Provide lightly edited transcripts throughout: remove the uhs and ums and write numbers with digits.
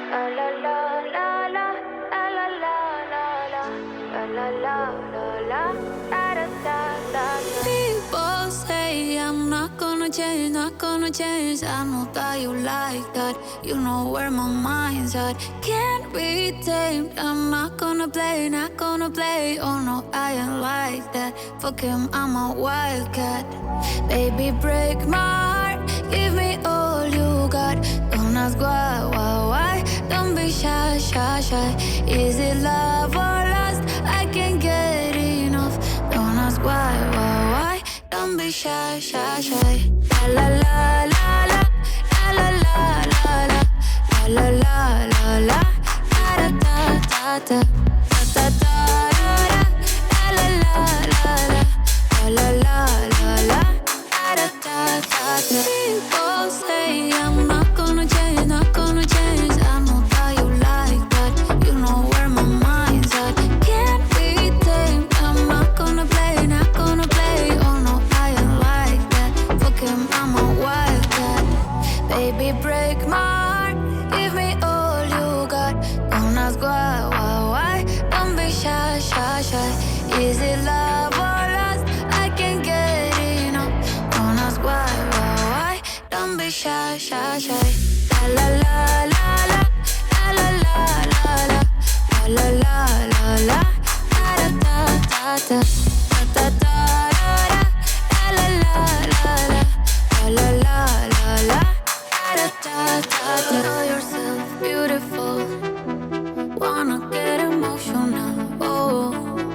La la la la la, la la la la la, la la la la, da da da da. People say I'm not gonna change, not gonna change. I know that you like that. You know where my mind's at. Can't be tamed. I'm not gonna play, not gonna play. Oh no, I ain't like that. Fuck him, I'm a wildcat. Baby, break my heart. Give me all you got. Don't ask why. Don't be shy, shy, shy. Is it love or lust? I can't get enough. Don't ask why. Don't be shy, shy, shy. La la la la la, la la la la la, la la la la, da da da da, da da da da, la la la la, la la la la, da da da da. People say I'm not gonna change, not gonna change. I know that you like that. You know where my mind's at. Can't be tamed. I'm not gonna play, not gonna play. Oh no, I ain't like that. Fuck him, I'm a wildcat. Baby, break my heart. Give me all you got. Don't ask why. Don't be shy, shy, shy. Is it love or lust? I can't get enough. Don't ask why. Don't be shy, shy, shy. La la la la la, la la la la la, la la la la, da da da da, da da da da, la la la la, la la la la, da da da da. Know yourself beautiful. Wanna get emotional. Oh,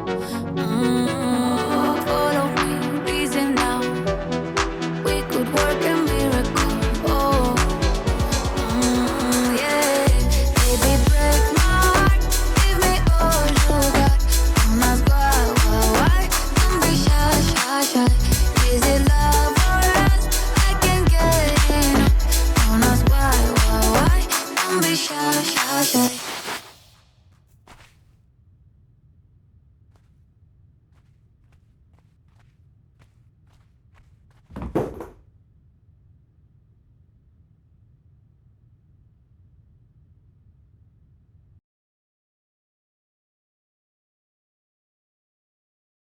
follow me, reason now. We could work a miracle. Oh, yeah. Baby, break my heart. Give me all you got. Don't ask why. Don't be shy, shy, shy. Is it love or lust? I can't get enough. Don't ask why. Don't be shy, shy, shy.